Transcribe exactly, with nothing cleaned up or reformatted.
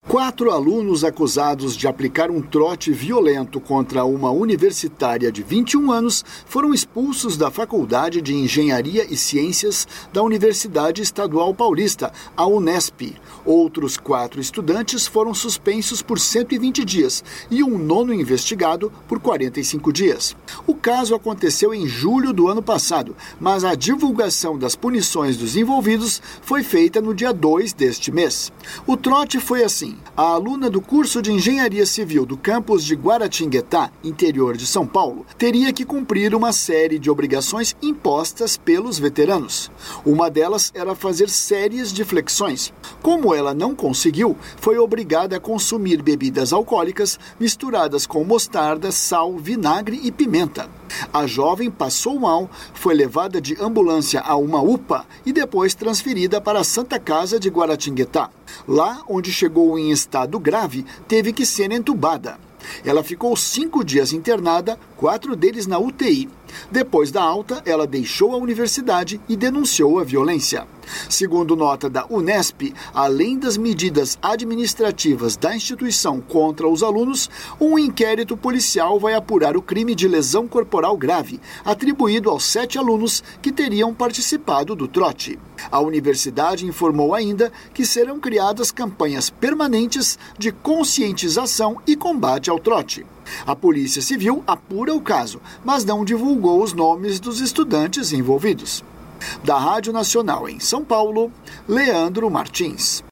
Quatro alunos acusados de aplicar um trote violento contra uma universitária de vinte e um anos foram expulsos da Faculdade de Engenharia e Ciências da Universidade Estadual Paulista, a Unesp. Outros quatro estudantes foram suspensos por cento e vinte dias e um nono investigado por quarenta e cinco dias. O caso aconteceu em julho do ano passado, mas a divulgação das punições dos envolvidos foi feita no dia dois deste mês. O trote foi assim. A aluna do curso de Engenharia Civil do campus de Guaratinguetá, interior de São Paulo, teria que cumprir uma série de obrigações impostas pelos veteranos. Uma delas era fazer séries de flexões. Como ela não conseguiu, foi obrigada a consumir bebidas alcoólicas misturadas com mostarda, sal, vinagre e pimenta. A jovem passou mal, foi levada de ambulância a uma U P A e depois transferida para a Santa Casa de Guaratinguetá. Lá, onde chegou em estado grave, teve que ser entubada. Ela ficou cinco dias internada, quatro deles na U T I. Depois da alta, ela deixou a universidade e denunciou a violência. Segundo nota da Unesp, além das medidas administrativas da instituição contra os alunos, um inquérito policial vai apurar o crime de lesão corporal grave, atribuído aos sete alunos que teriam participado do trote. A universidade informou ainda que serão criadas campanhas permanentes de conscientização e combate ao trote. A Polícia Civil apura o caso, mas não divulgou os nomes dos estudantes envolvidos. Da Rádio Nacional em São Paulo, Leandro Martins.